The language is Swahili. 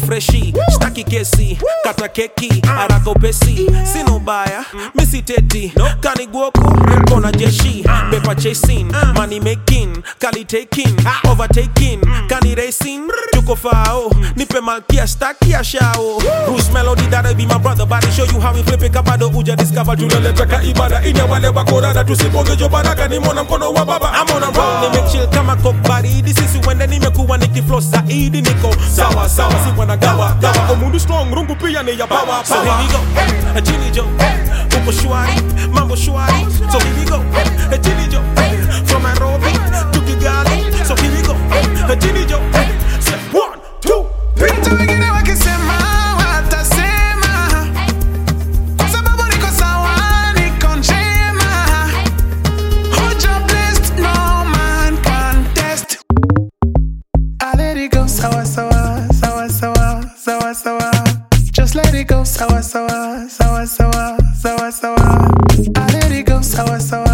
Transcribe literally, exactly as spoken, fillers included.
freshi, staki kesi, kata keki, haraka upesi. Sina ubaya, misi teti, kaniguoku, kona jeshi. Paper chasing, money making, kali taking, overtaking, kani racing. Tuko fao, nipe malkia, staki ya shao. Bruce Melody, that'll be my brother, body show you how we flip it. Kabado uja discover, tunaleta ka ibada. Ine wale wakorada, tusiponge jo baraka. Ni mona mkono wa baba, I'm on a roll. Nime chill kama kok baridi. Sisi wende nimekuwa nikiflow zaidi. Niko sawa sawa, si wana gawa gawa. Omundu strong, rungu pia ni ya power. So here we go, a Chili Joe, upo shwari, mambo shwari. So here we go, a Chili Joe, from Nairobi to Kigali. So here we go, a Chili Joe. Say one, two, three. Vitu wengine wakisema watasema, kwa sababu niko sawa, niko njema. Hoja blessed, no man can test. I let it go, sawa sawa, sawa sawa, sawa sawa. Just let it go, sawa sawa, sawa sawa, sawa sawa. I let it go, sawa sawa.